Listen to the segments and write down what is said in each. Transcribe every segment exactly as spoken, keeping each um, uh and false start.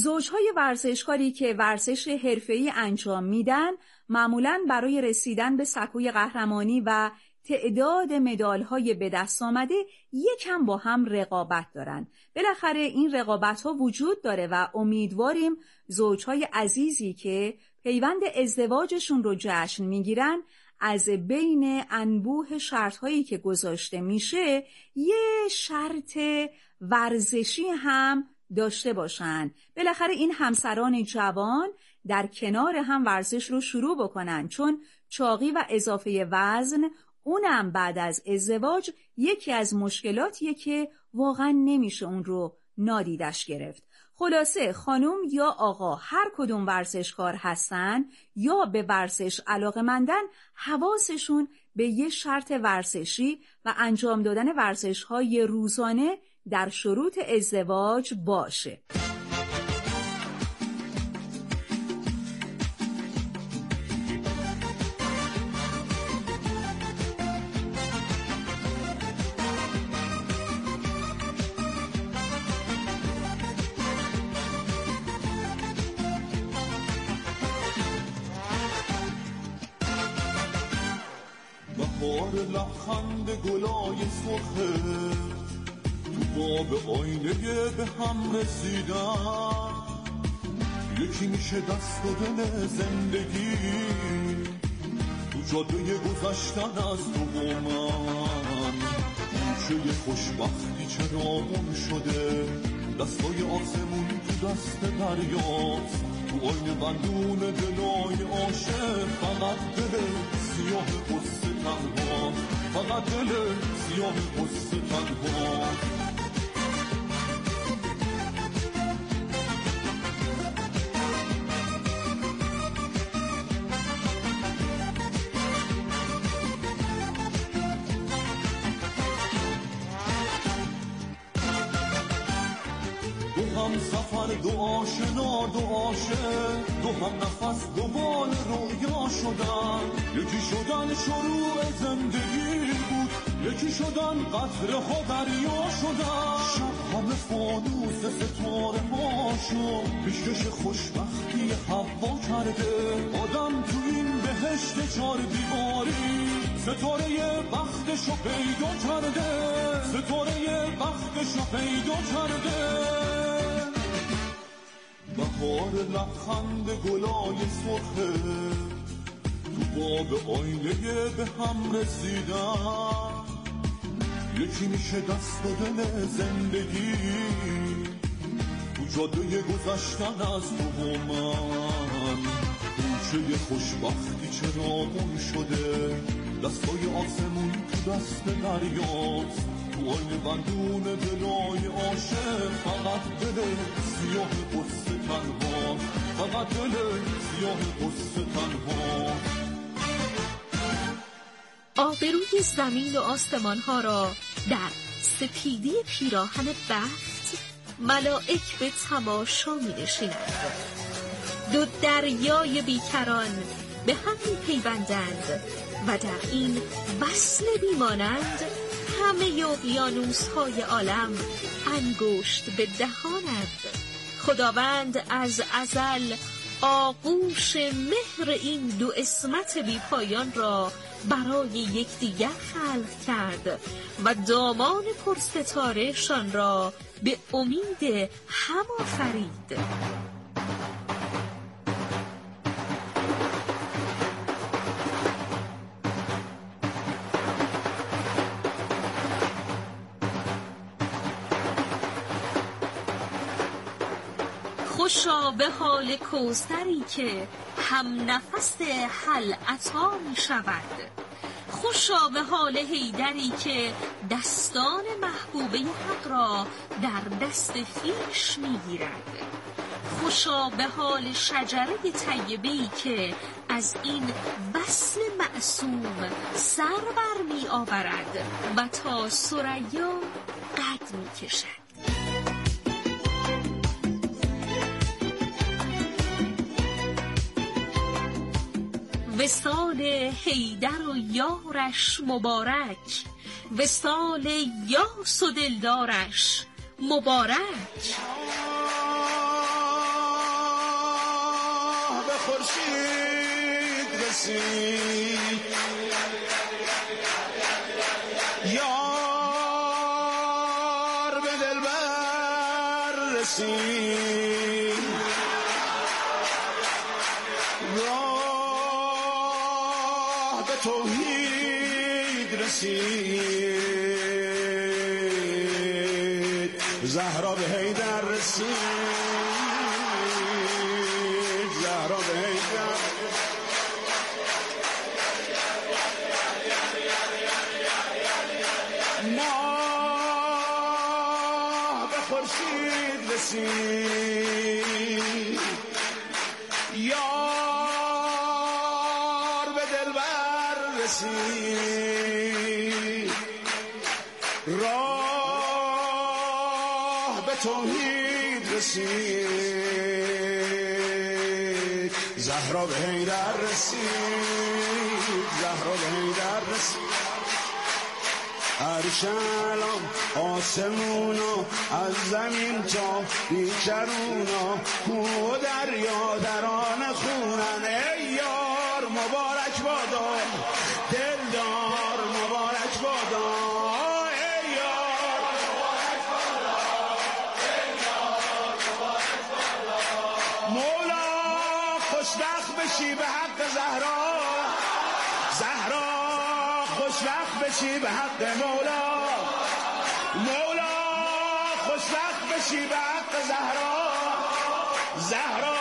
زوجهای ورزشکاری که ورزش حرفه‌ای انجام میدن معمولاً برای رسیدن به سکوی قهرمانی و تعداد مدال‌های به دست آمده یکم با هم رقابت دارن. بالاخره این رقابت‌ها وجود داره و امیدواریم زوجهای عزیزی که پیوند ازدواجشون رو جشن میگیرن از بین انبوه شرط‌هایی که گذاشته میشه یه شرط ورزشی هم داشته باشن. بالاخره این همسران جوان در کنار هم ورزش رو شروع بکنن، چون چاقی و اضافه وزن اونم بعد از ازدواج یکی از مشکلاتیه که واقعا نمیشه اون رو نادیدش گرفت. خلاصه خانم یا آقا هر کدوم ورزشکار هستن یا به ورزش علاقه‌مندن، حواسشون به یه شرط ورزشی و انجام دادن ورزش‌های روزانه در شروط ازدواج باشه. بهار لبخند گلای سرخه تو باب آینه به هم رسیدن، یکی میشه دست و دل زندگی تو جاده گذشتن از تو و من. کوچه خوشبختی چراغون شده، دستای آسمون تو دست دریاست، تو آینه بندون دلای عاشق فقط دل سیاه قصه تنها، فقط دل سیاه قصه تنها. دو هم سفر، دو آشنا، دو عاشق، دو هم نفس، دو بال رویا شدن، یکی شدن شروع زندگی بود، یکی شدن قطره ها دریا شدن. شب همه فانوس ستاره هاشو پیشکش خوشبختی هوا کرده، آدم تو این بهشت چار دیواری ستاره بختشو پیدا کرده، ستاره بختشو پیدا کرده. بهار لبخند گلای سرخه تو باب آینه به هم رسیدن، یکی میشه دست و دل زندگی تو جاده گذشتن از تو و من. کوچه خوشبختی چراغون شده، دستای آسمون تو دست دریاست، تو آینه بندون دلای عاشق فقط دل سیاه قصه تنها، فقط دل سیاه قصه تنها. آبروی زمین و آسمان ها را در سپیدی پیراهن بخت ملائک به تماشا می نشینند. دو دریای بیکران به هم می پیوندند و در این وصل بیمانند همه اقیانوس های عالم انگشت به دهانند. خداوند از ازل آغوش مهر این دو عصمت بی پایان را برای یکدیگر خلق کرد و دامان پرستاره شان را به امید هم آفرید. خوشا به حال کوثری که هم نفس حل عطا می شود، خوشا به حال حیدری که دستان محبوبه حق را در دست خویش می گیرد، خوشا به حال شجره طیبه‌ای که از این وصل معصوم سر بر می آورد و تا ثریا قد می کشد. وصال حیدر و یارش مبارک، وصال یاس و دلدارش مبارک. خورشید رسید یار به دلبر رسید راه به توحید رسید زهرا به حیدر رسید زهرا به حیدر ماه به خورشید رسید یار به دلبر رسید راه به توحید رسید زهرا به حیدر رسید زهرا به حیدر رسید عرشالم آسمونا از زمین تا بیچرونا کو و دریا دران خونن ای یار مبارک بادا دلدار مبارک بادا ای یار مبارک بادا دلدار مبارک بادا مولا خوشبخت بشی به حق زهرا زهرا خوشبخت بشی به حق مولا مولا خوشبخت بشی به حق زهرا زهرا.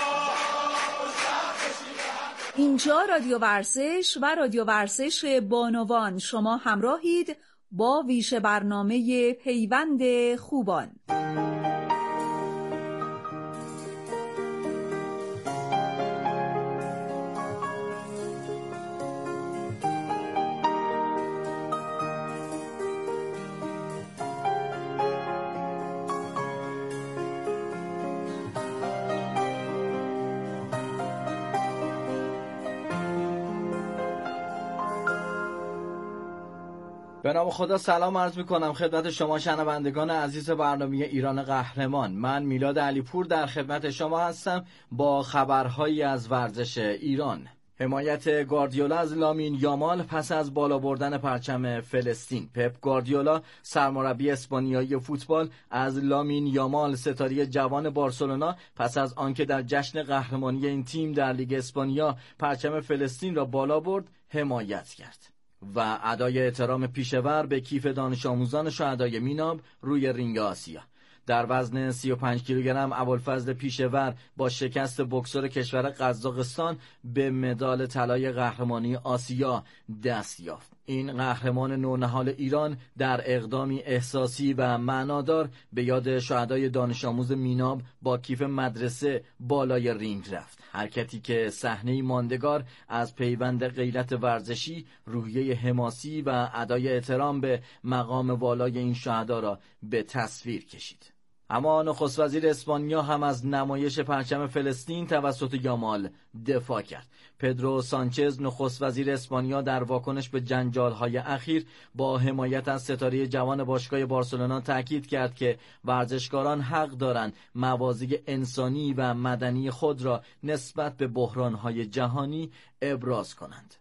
اینجا رادیو ورزش و رادیو ورزش بانوان، شما همراهید با ویژه برنامه پیوند خوبان. به نام خدا سلام عرض میکنم خدمت شما شنوندگان عزیز برنامه ایران قهرمان. من میلاد علیپور در خدمت شما هستم با خبرهایی از ورزش ایران. حمایت گواردیولا از لامین یامال پس از بالا بردن پرچم فلسطین. پپ گواردیولا سرمربی اسپانیایی فوتبال از لامین یامال ستاره جوان بارسلونا پس از آنکه در جشن قهرمانی این تیم در لیگ اسپانیا پرچم فلسطین را بالا برد حمایت کرد و ادای احترام پیشور به کیف دانش آموزان شهدای میناب روی رینگ آسیا. در وزن سی و پنج کیلوگرم ابوالفضل پیشور با شکست بوکسور کشور قزاقستان به مدال طلای قهرمانی آسیا دست یافت. این قهرمان نونهال ایران در اقدامی احساسی و معنادار به یاد شهدای دانش آموز میناب با کیف مدرسه بالای رینگ رفت. حرکتی که صحنه‌ای ماندگار از پیوند غیرت ورزشی، روحیه حماسی و ادای احترام به مقام والای این شهدا را به تصویر کشید. اما نخست وزیر اسپانیا هم از نمایش پرچم فلسطین توسط یامال دفاع کرد. پدرو سانچز نخست وزیر اسپانیا در واکنش به جنجال‌های اخیر با حمایت از ستاره جوان باشگاه بارسلونا تاکید کرد که ورزشکاران حق دارند موازی انسانی و مدنی خود را نسبت به بحران‌های جهانی ابراز کنند.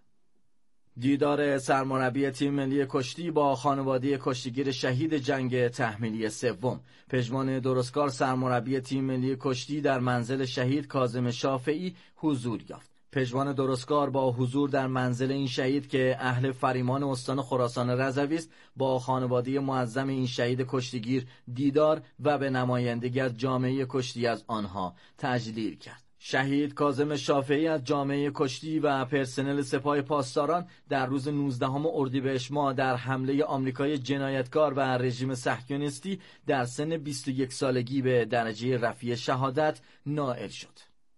دیدار سرمربی تیم ملی کشتی با خانواده کشتیگیر شهید جنگ تحمیلی سوم. پژمان درستکار سرمربی تیم ملی کشتی در منزل شهید کاظم شافعی حضور یافت. پژمان درستکار با حضور در منزل این شهید که اهل فریمان استان خراسان رضوی است با خانواده معظم این شهید کشتیگیر دیدار و به نمایندگی از جامعه کشتی از آنها تجلیل کرد. شهید کاظم شافعی از جامعه کشتی و پرسنل سپاه پاسداران در روز نوزدهم اردیبهشت ماه در حمله آمریکای جنایتکار و رژیم صهیونیستی در سن بیست و یک سالگی به درجه رفیع شهادت نائل شد.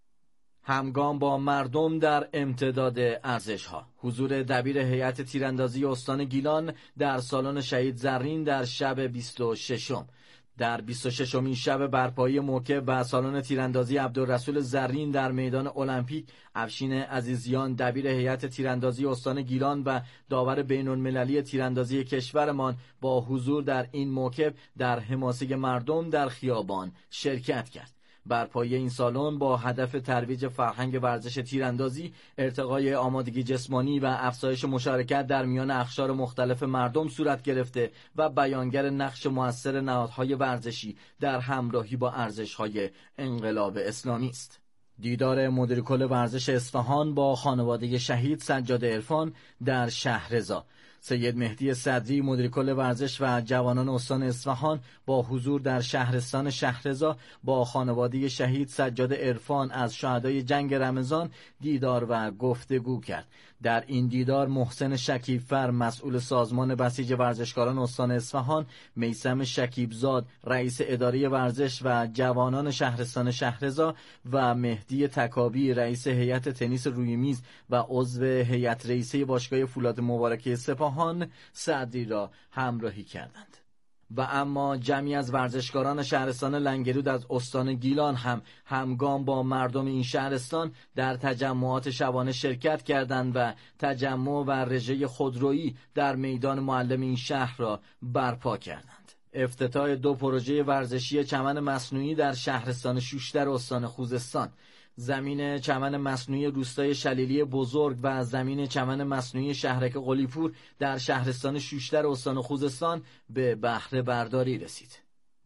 همگام با مردم در امتداد ارزش‌ها. حضور دبیر هیئت تیراندازی استان گیلان در سالن شهید زرین در شب بیست و ششم. در بیست و ششمین شب برپایی موکب و سالن تیراندازی عبدالرسول زرین در میدان المپیک، افشین عزیزیان دبیر هیئت تیراندازی استان گیلان و داور بین‌المللی تیراندازی کشورمان با حضور در این موکب در حماسه مردم در خیابان شرکت کرد. برپایی این سالن با هدف ترویج فرهنگ ورزش تیراندازی، ارتقای آمادگی جسمانی و افزایش مشارکت در میان اقشار مختلف مردم صورت گرفته و بیانگر نقش مؤثر نهادهای ورزشی در همراهی با ارزش‌های انقلاب اسلامی است. دیدار مدیر کل ورزش اصفهان با خانواده شهید سجاد عرفان در شهرضا. سید مهدی صدری مدیر کل ورزش و جوانان استان اصفهان با حضور در شهرستان شهرضا با خانواده شهید سجاد عرفان از شهدای جنگ رمضان دیدار و گفتگو کرد. در این دیدار محسن شکیبفر مسئول سازمان بسیج ورزشکاران استان اصفهان، میثم شکیبزاد رئیس اداره ورزش و جوانان شهرستان شهرضا و مهدی تکابی رئیس هیئت تنیس روی میز و عضو هیئت رئیسه باشگاه فولاد مبارکه سپاهان صدری را همراهی کردند. و اما جمعی از ورزشکاران شهرستان لنگرود از استان گیلان هم همگام با مردم این شهرستان در تجمعات شبانه شرکت کردند و تجمع و رژه خودرویی در میدان معلم این شهر را برپا کردند. افتتاح دو پروژه ورزشی چمن مصنوعی در شهرستان شوشتر استان خوزستان. زمین چمن مصنوعی روستای شلیلی بزرگ و زمین چمن مصنوعی شهرک قلی‌پور در شهرستان شوشتر استان خوزستان به بهره برداری رسید.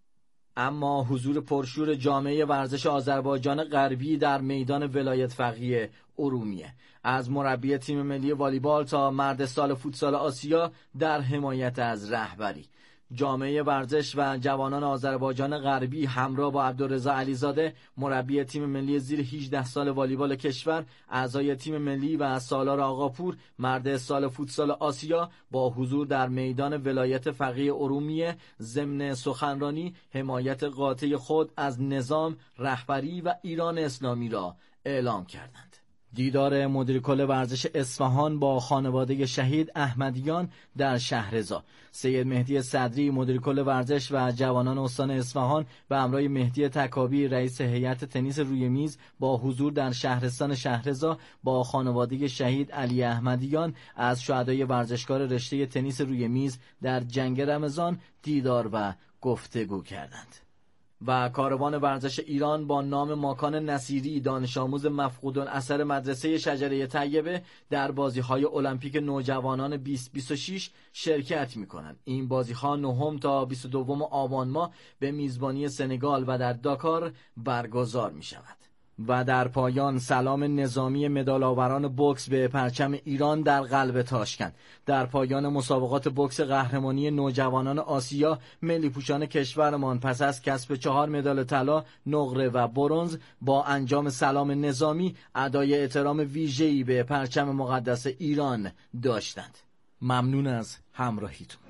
اما حضور پرشور جامعه ورزش آذربایجان غربی در میدان ولایت فقیه ارومیه، از مربی تیم ملی والیبال تا مرد سال فوتسال آسیا در حمایت از رهبری، جامعه ورزش و جوانان آذربایجان غربی همراه با عبدالرضا علیزاده مربی تیم ملی زیر هجده سال والیبال کشور، اعضای تیم ملی و سالار آقاپور مرد سال فوتسال آسیا با حضور در میدان ولایت فقیه ارومیه ضمن سخنرانی حمایت قاطع خود از نظام، رهبری و ایران اسلامی را اعلام کردند. دیدار مدیر کل ورزش اصفهان با خانواده شهید احمدیان در شهرضا. سید مهدی صدری مدیر کل ورزش و جوانان استان اصفهان و همراه مهدی تکابی رئیس هیئت تنیس روی میز با حضور در شهرستان شهرضا با خانواده شهید علی احمدیان از شهدای ورزشکار رشته تنیس روی میز در جنگ رمضان دیدار و گفتگو کردند. و کاروان ورزش ایران با نام ماکان نصیری دانش آموز مفقود الاثر مدرسه شجره طیبه در بازی‌های المپیک نوجوانان بیست بیست و شش شرکت می‌کنند. این بازی‌ها نهم تا بیست و دو آبان ماه به میزبانی سنگال و در داکار برگزار می‌شود. و در پایان سلام نظامی مدال‌آوران بوکس به پرچم ایران در قلب تاشکند. در پایان مسابقات بوکس قهرمانی نوجوانان آسیا، ملی پوشان کشورمان پس از کسب چهار مدال طلا، نقره و برنز با انجام سلام نظامی ادای احترام ویژه‌ای به پرچم مقدس ایران داشتند. ممنون از همراهیتون.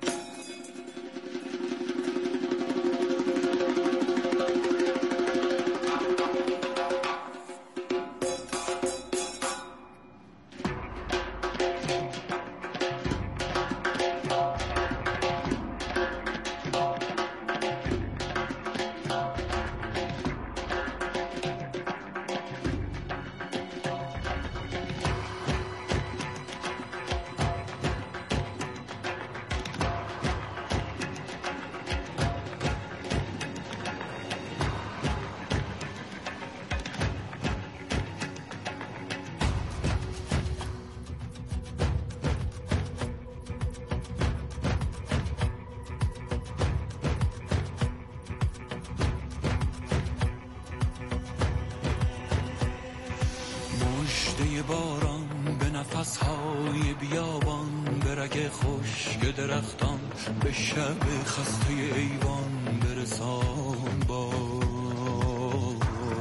باران به نفسهای بیابان، به رگ خشک درختان، به شب خسته ایوان برسان باز.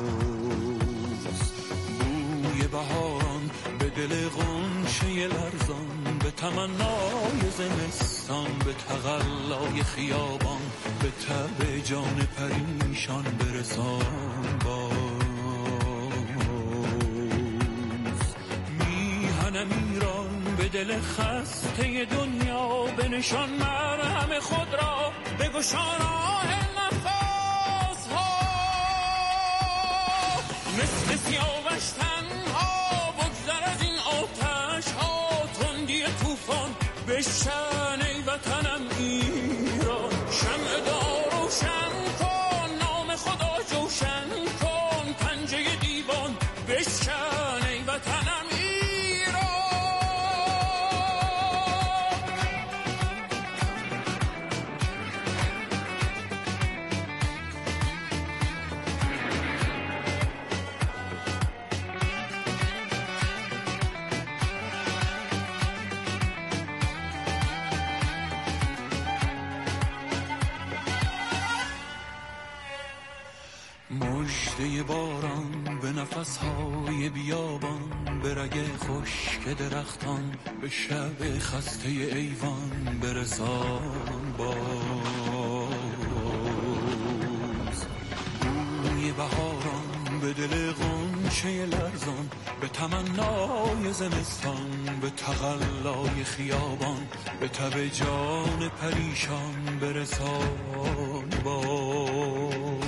بوی بهاران به دل غنچه لرزان، به تمنای زمستان، به تقلای خیابان، به تب جان پریشان برسان باز. ایران به دل خسته دنیا، به نشان مرهم خود را بگشان آه نفس ها. مثل سیاوش تنها بگذر از این آتش ها، تندی طوفان بشکن ای وطنم ایران. شمع دار روشن کن، نام خدا جوشن کن، صدای باران به نفسهای بیابان، به رگ خشک درختان، به شب خسته ایوان برسان باز. بوی بهاران به دل غنچه لرزان، به تمنای زمستان، به تقلای خیابان، به تب جان پریشان برسان باز.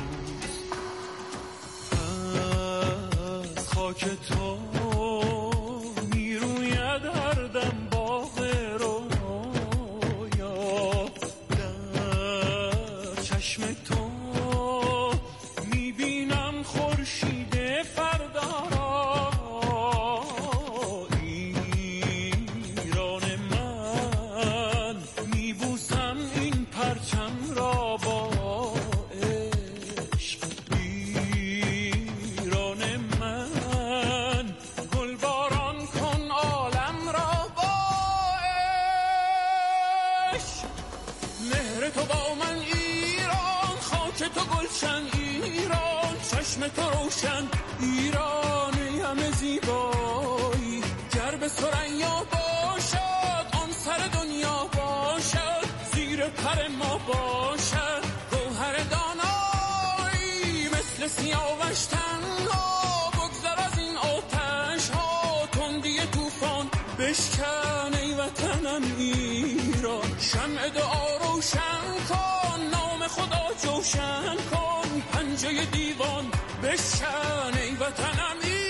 از خاک تو میروید هر دم باغ رویا، در چشم تو میبینم خورشید فردا را. ایران من میبوسم این پرچم را با عشق. ایران من گلباران کن عالم را با عشق. مهر تو با من ایران، خاک تو گلشن ایران، چشم تو روشن ایران همه زیبایی. گر به ثریا باشد آن سر دنیا باشد، زیر پر ما باشد گوهر دانایی. مثل سیاوش تنها بگذر از این آتش ها، تندی طوفان بشکن ای وطنم ایران. شمع دعا روشن کن، نام خدا جوشن کن، پنجه دیوان بشکن ای وطنم ایران.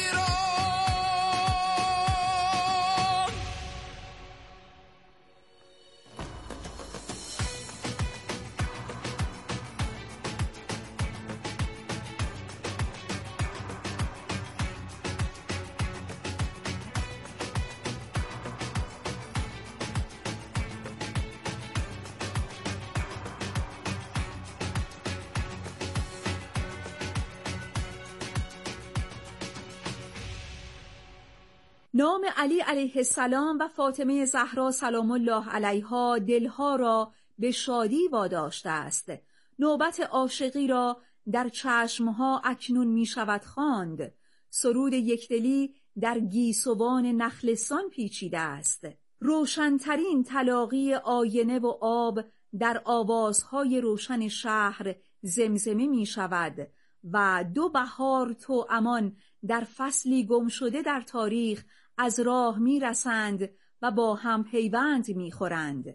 نام علی علیه السلام و فاطمه زهرا سلام الله علیها دلها را به شادی واداشته است. نوبت عاشقی را در چشمها اکنون می شود خواند. سرود یکدلی در گیسوان نخلستان پیچیده است. روشنترین تلاقی آینه و آب در آوازهای روشن شهر زمزمه می شود و دو بهار تو امان در فصلی گم شده در تاریخ از راه می رسند و با هم پیوند می خورند.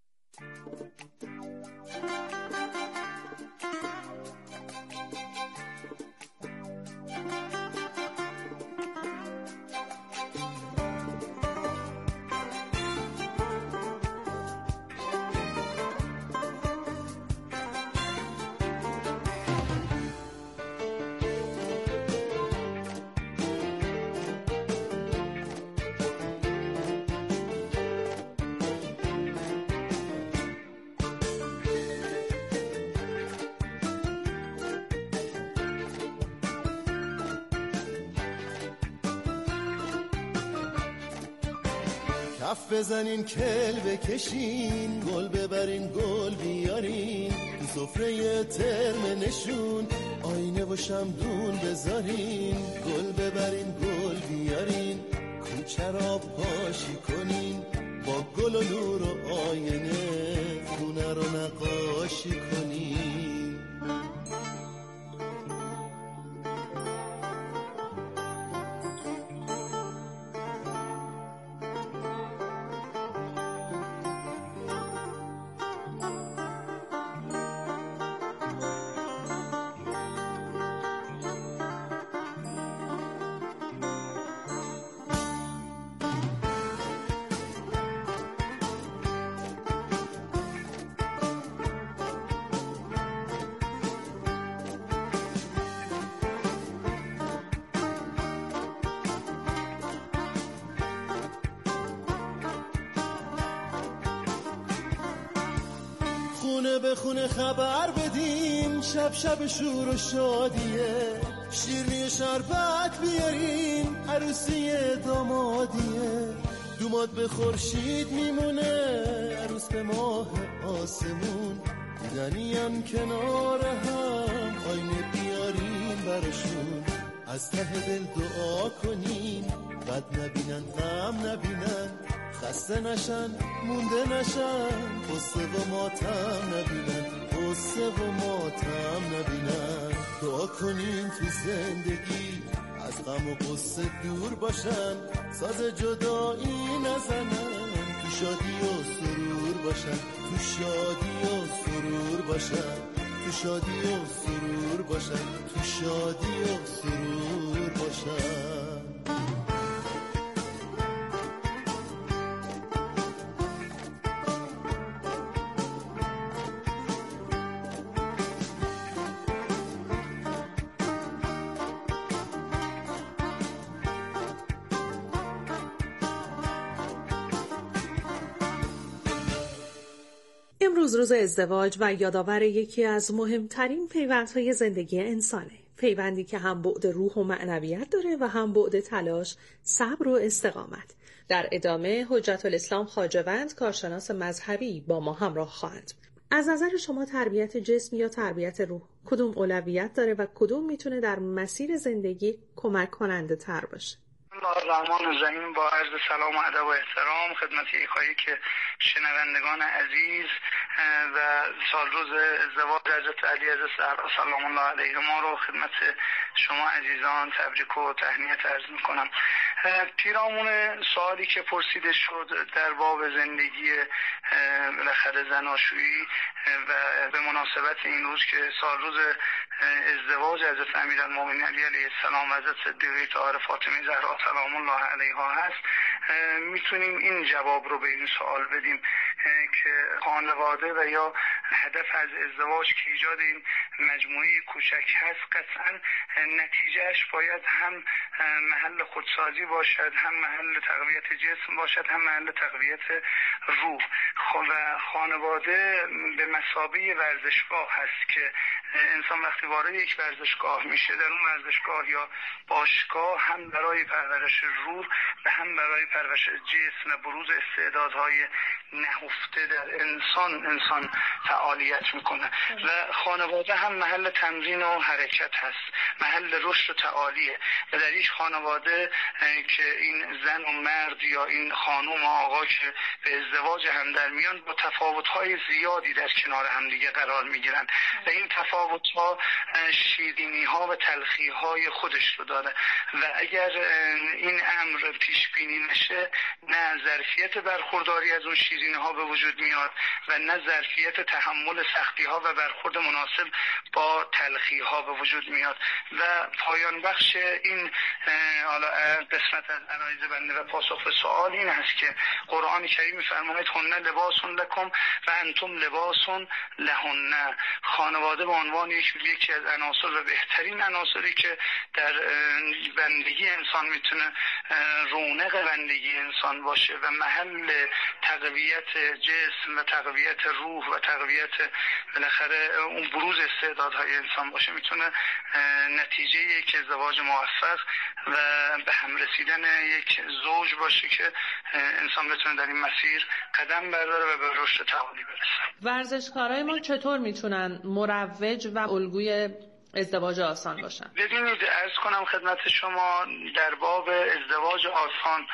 کف بزنین کل بکشین، گل ببرین گل بیارین، تو سفره ترم نشون آینه و شمدون بذارین. گل ببرین گل بیارین، کوچه را پاشی کنین، با گل و نور و آینه خونه رو نقاشی کنین. خونه به خونه خبر بدیم، شب شب شور و شادیه، شیرنی و شربت بیارین، عروسی دامادیه. دوماد به خورشید میمونه، عروس به ماه آسمون، دیدنی هم کنار هم، آینه بیارین براشون، از ته دل دعا کنیم بد نبینن غم نبینن، خسته نشن مونده نشن، قصه و ماتم نبینن، قصه و ماتم نبینن. دعا کنیم تو زندگی از غم و قصه دور باشن، ساز جدایی نزنن، تو شادی و سرور باشن، تو شادی و سرور باشن، تو شادی و سرور باشن، تو شادی و سرور باشن. امروز روز ازدواج و یادآور یکی از مهمترین پیوندهای زندگی انسانه. پیوندی که هم بعد روح و معنویت داره و هم بعد تلاش، صبر و استقامت. در ادامه حجت الاسلام خواجه‌وند، کارشناس مذهبی، با ما همراه خواهند. از نظر شما تربیت جسم یا تربیت روح کدوم اولویت داره و کدوم میتونه در مسیر زندگی کمک کننده تر باشه؟ الله الرحمن الرحیم. با عرض سلام و ادب و احترام خدمت ایخایی که شنوندگان عزیز و سالروز ازدواج حضرت علی علیه السلام سلام الله علیه ما رو خدمت شما عزیزان تبریک و تهنیت عرض میکنم. پیرامون سوالی که پرسیده شد در باب زندگی بالاخره زناشویی و به مناسبت این روز که سالروز ازدواج حضرت امیرالمومنین علی علیه السلام و حضرت صدیقه طاهره فاطمه زهرا سلام الله علیها هست، میتونیم این جواب رو به این سوال بدیم که خانواده و یا هدف از ازدواج که ایجاد این مجموعه کوچک هست، قطعا نتیجهش باید هم محل خودسازی باشد، هم محل تقویت جسم باشد، هم محل تقویت روح. و خانواده به مثابه ورزشگاه هست که انسان وقتی وارد یک ورزشگاه میشه، در اون ورزشگاه یا باشگاه هم برای پرورش روح و هم برای پرورش جسم و بروز استعدادهای نهفته در انسان انسان فعالیت میکنه. و خانواده هم محل تمرین و حرکت هست، محل رشد و تعالیه. و در یک خانواده که این زن و مرد یا این خانم و آقا که به ازدواج هم در میان با تفاوت‌های زیادی در کنار هم دیگه قرار میگیرن و این تفاوت‌ها شیرینی‌ها و تلخی‌های خودش رو داره. و اگر این امر پیش بینی نشه، نه ظرفیت برخورداری از اون شیرینی‌ها به وجود میاد و نه ظرفیت تحمل سختی‌ها و برخورد مناسب با تلخی‌ها به وجود میاد. و پایان بخش این حالا قسمت از عرایض بنده و پاسخ به سوال این هست که قرآن کریم می‌فرماید هن لباس لکم و انتم لباس لهن. خانواده به عنوان یکی از عناصر و بهترین عناصری که در بندگی انسان میتونه رونق بندگی انسان باشه و محل تقویت جسم و تقویت روح و تقویت بالاخره اون بروز استعدادهای انسان باشه، میتونه نتیجه یک ازدواج موفق و به هم رسیدن یک زوج باشه که انسان بتونه در این مسیر قدم برداره و به رشد تعالی برسه. ورزشکارای ما چطور میتونن مروج و الگوی ازدواج آسان باشن؟ ببینید عرض کنم خدمت شما در باب ازدواج آسان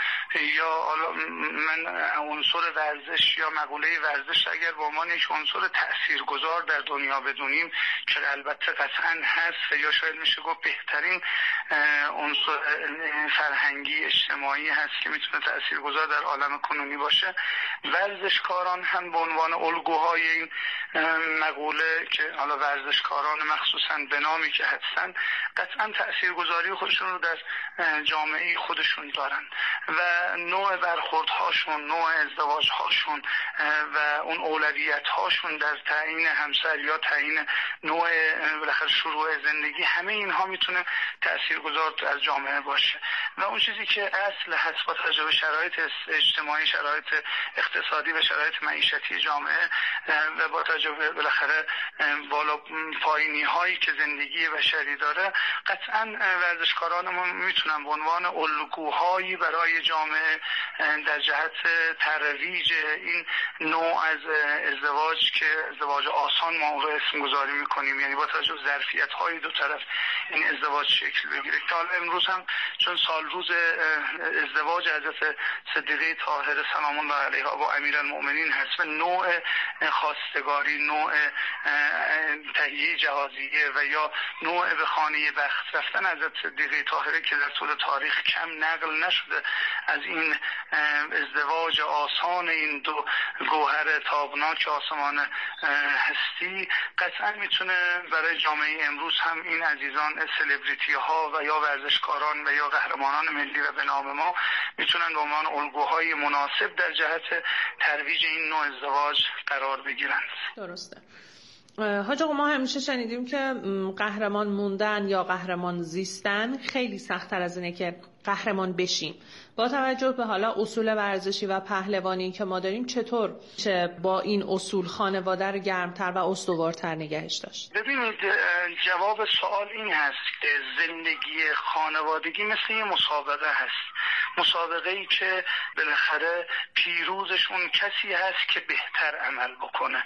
یا من عنصر ورزش یا مقوله ورزش اگر به عنوان یک عنصر تاثیرگذار در دنیا بدونیم که البته قطعا هست و یا شاید میشه گفت بهترین عنصر فرهنگی اجتماعی هست که میتونه تاثیرگذار در عالم کنونی باشه، ورزشکاران هم به عنوان الگوهای این مقوله که حالا ورزشکاران مخصوصا به نامی که هستن قطعا تاثیرگذاری خودشون رو در جامعه خودشون دارن و نوع برخوردهاشون، نوع ازدواجهاشون و اون اولویت‌هاشون در تعیین همسر یا تعیین نوع بالاخره شروع زندگی، همه اینها میتونه تاثیرگذار از جامعه باشه. و اون چیزی که اصل هست با توجه به شرایط اجتماعی، شرایط اقتصادی و شرایط معیشتی جامعه و با توجه به بالاخره بالا پایینی هایی که زندگی بشری داره، قطعا ورزشکارانمون میتونن به عنوان الگوهایی برای جامعه در جهت ترویج این نوع از ازدواج که ازدواج آسان ما اون رو اسم گذاری میکنیم، یعنی با توجه به ظرفیت های دو طرف این ازدواج شکل بگیره. که حالا امروز هم چون سال روز ازدواج حضرت صدیقه طاهره سلام الله علیها با امیرالمؤمنین هست و نوع خواستگاری، نوع تهیه جهازیه و یا نوع به خانه بخت رفتن حضرت صدیقه طاهره که در طول تاریخ کم نقل نشده از این ازدواج آسان این دو گوهر تابناک آسمان هستی، قطعا میتونه برای جامعه امروز هم این عزیزان سلبریتی ها و یا ورزشکاران و یا قهرمانان ملی و به نام ما میتونن به عنوان الگوهای مناسب در جهت ترویج این نوع ازدواج قرار بگیرند. درسته. حاج آقا، ما همیشه شنیدیم که قهرمان موندن یا قهرمان زیستن خیلی سخت‌تر از اینه که قهرمان بشیم. با توجه به حالا اصول ورزشی و پهلوانی که ما داریم، چطور چه با این اصول خانواده رو گرمتر و استوارتر نگهش داشت؟ ببینید، جواب سوال این هست که زندگی خانوادگی مثل یه مسابقه هست، مسابقه ای که بالاخره پیروزش اون کسی هست که بهتر عمل بکنه.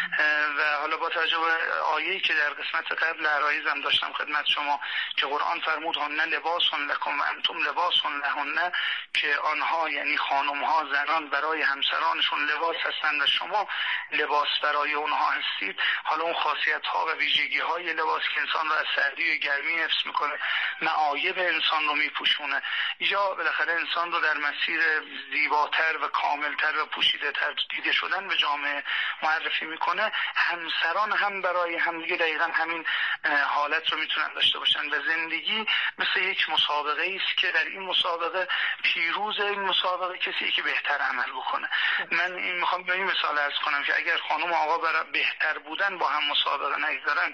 و حالا با توجه به آیه‌ای که در قسمت قبل عرایزم داشتم خدمت شما که قرآن فرمود هن لباس لکم و انتم لباس لهن، که آنها یعنی خانم‌ها، زنان برای همسرانشون لباس هستند و شما لباس برای اونها هستید. حالا اون خاصیت‌ها و ویژگی‌های لباس که انسان رو از سردی و گرمی حفظ می‌کنه، معایب انسان رو می‌پوشونه، یا بالاخره انسان رو در مسیر زیباتر و کاملتر و پوشیده‌تر دیده شدن به جامعه معرفی می‌کنه. همسران هم برای همدیگه دقیقاً همین حالت رو میتونن داشته باشن و زندگی مثل یک مسابقه است که در این مسابقه پیروز این مسابقه کسی که بهتر عمل بکنه. من این میخوام به این مثال عرض کنم که اگر خانم و آقا برای بهتر بودن با هم مسابقه نگذارن،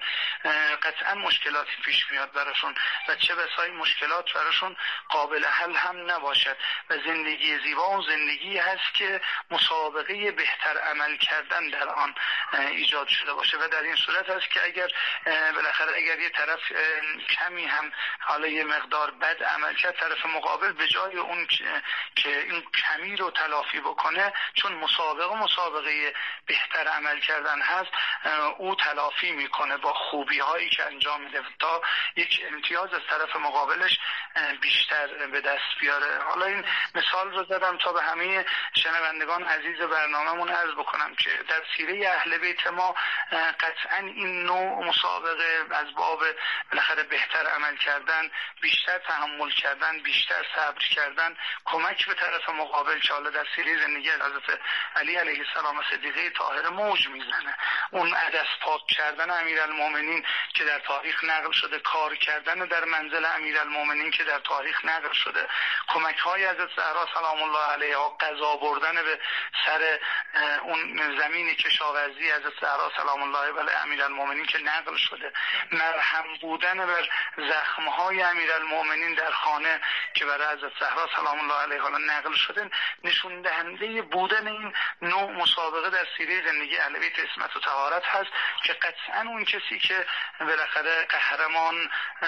قطعا مشکلاتی پیش میاد براشون و چه بسا این مشکلات براشون قابل حل هم نباشد. و زندگی زیبا اون زندگی هست که مسابقه بهتر عمل کردن در آن ایجاد شده باشه و در این صورت هست که اگر بالاخره اگر یه طرف کمی هم حالا یه مقدار بد عمل کرد، طرف مقابل به جای اون که این کمی رو تلافی بکنه، چون مسابقه مسابقه بهتر عمل کردن هست، او تلافی میکنه با خوبی هایی که انجام میده تا یک امتیاز از طرف مقابلش بیشتر به دست بیاره. حالا این مثال رو زدم تا به همه شنوندگان عزیز برنامه‌مون عرض بکنم که در سیره اهل بیت ما قطعا این نوع مسابقه از باب بالاخره بهتر عمل کردن، بیشتر تحمل کردن، بیشتر صبر کردن، کمک به طرف مقابل که حالا در سیره زندگی حضرت علی علیه السلام و صدیقه طاهره موج میزنه. اون عدس پاک کردن امیرالمومنین که در تاریخ نقل شده، کار کردن در منزل امیرالمومنین که در تاریخ نقل شده، کمک های حضرت زهرا سلام الله علیها، قضا بردن به سر اون زمین کشاورزی حضرت زهرا سلام الله علیها امیرالمومنین که نقل شده، مرهم بودن بر زخم های امیرالمومنین در خانه که برای حضرت زهرا سلام الله علیها نقل شده، نشون دهنده بودن این نوع مسابقه در سیره زندگی اهل بیت عصمت و طهارت هست که قطعا اون کسی که بالاخره قهرمان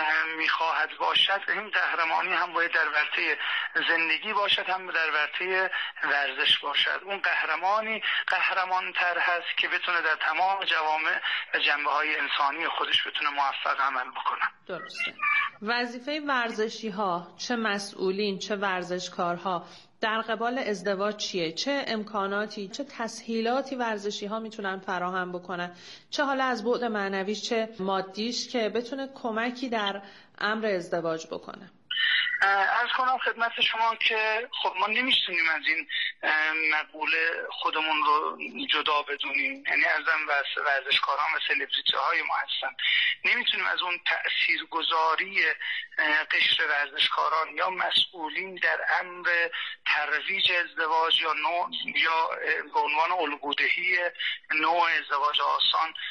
میخواهد باشد، این قهرمانی هم باید در ورطه زندگی باشد، هم در ورطه ورزش باشد. اون قهرمانی قهرمانتر هست که بتونه در تمام جوامع و جنبه‌های انسانی خودش بتونه موفق عمل بکنه. درسته. وظیفه ورزشی ها، چه مسئولین چه ورزشکارها، در قبال ازدواج چیه؟ چه امکاناتی، چه تسهیلاتی ورزشی ها میتونن فراهم بکنن، چه حالا از بعد معنویش چه مادیش، که بتونه کمکی در امر ازدواج بکنه؟ عرض کنم خدمت شما که خب ما نمیتونیم از این مقوله خودمون رو جدا بدونیم، یعنی ازم ورزشکاران و سلبریتی های ما هستن، نمیتونیم از اون تأثیرگذاری قشر ورزشکاران یا مسئولین در امر ترویج ازدواج یا نوع یا به عنوان الگودهی نوع ازدواج آسان